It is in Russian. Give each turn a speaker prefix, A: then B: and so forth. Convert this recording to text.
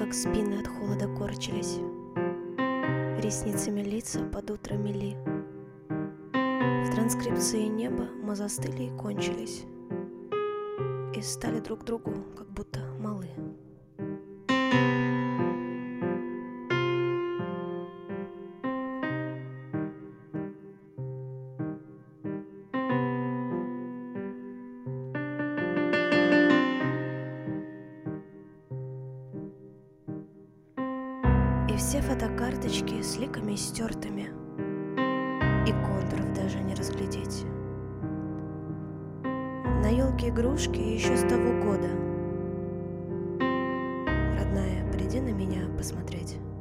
A: как спины от холода корчились, ресницами лица под утро мели. В транскрипции неба мы застыли и кончились, и стали друг другу как будто малы. И все фотокарточки с ликами стертыми, и контуров даже не разглядеть. На елке игрушки еще с того года. Родная, приди на меня посмотреть.